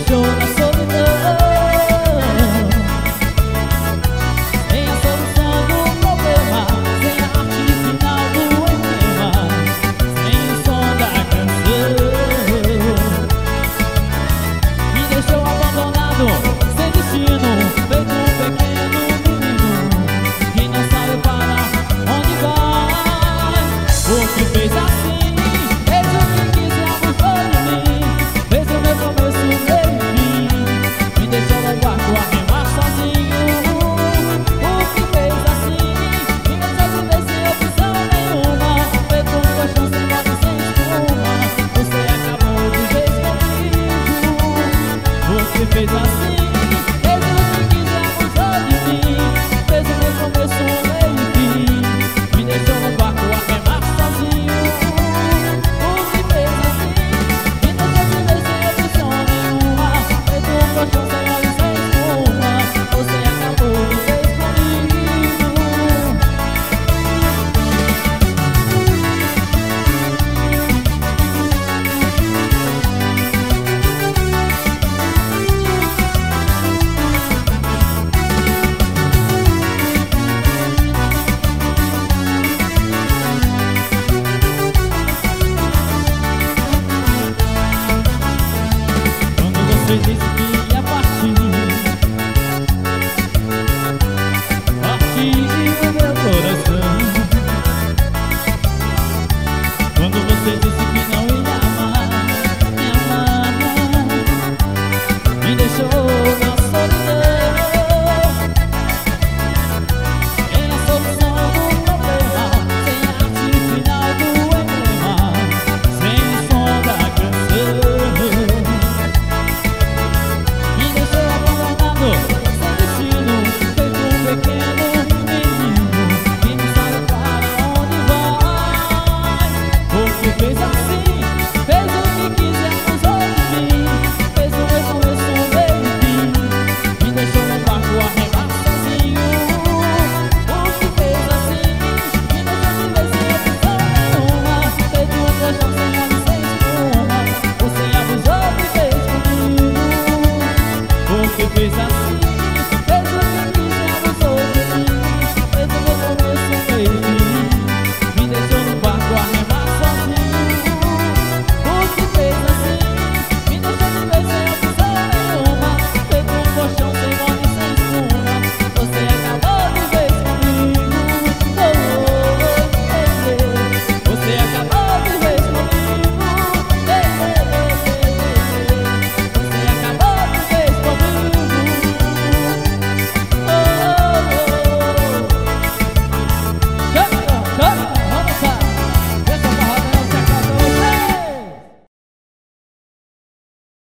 deixou na solidão. Sem a solução do problema, sem a arte final do emblema, sem o som da canção. Me deixou abandonado, sem destino, feito um pequeno menino que não sabe para onde vai. O que fez assim, fez o que quis e abusou de mim, fez o meu começo, meio e fim, me deixou no quarto a remar sozinho. O que fez assim, me deixou viver sem opção nenhuma, feito um colchão sem moda e sem espuma. Você acabou de vez comigo. O que fez assim, fez o que quis e abusou de mim, fez o meu começo, meio e fim, me deixou no quarto a remar sozinho. O que fez assim, me deixou viver sem opção nenhuma, feito um colchão sem óleo e sem espuma. Você acabou de vez comigo. Quando você disse que ia partir do meu coração. Quando você disse que não ia amar, me amar, me deixou na solidão. Sem a solução do problema, sem a arte final do emblema, sem o som da canção. Me deixou abandonado, sem destino, feito um pequeno menino que não sabe para onde vai. O que fez assim, fez o que quis e abusou de mim, fez o meu começo, meio e fim, me deixou no quarto a remar sozinho. O que fez assim, me deixou viver sem opção nenhuma, feito um colchão sem óleo e sem espuma. Você abusou de vez comigo. O que fez assim,